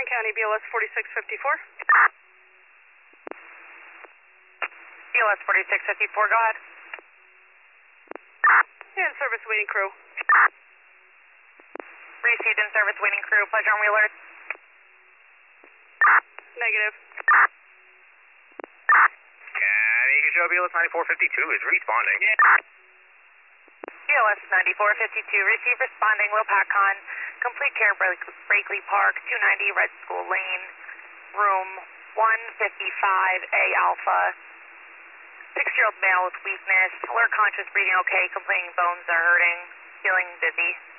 Orange County, BLS 4654. BLS 4654, go ahead. In service waiting crew. Received in service waiting crew. Pleasure on Wheeler. Negative. County Show BLS 9452 is responding. BLS 9452, receive responding, Will Patcon, complete care, Brakely Park, 290 Red School Lane, room 155A Alpha. 6-year-old male with weakness, alert, conscious, breathing okay, complaining bones are hurting, feeling dizzy.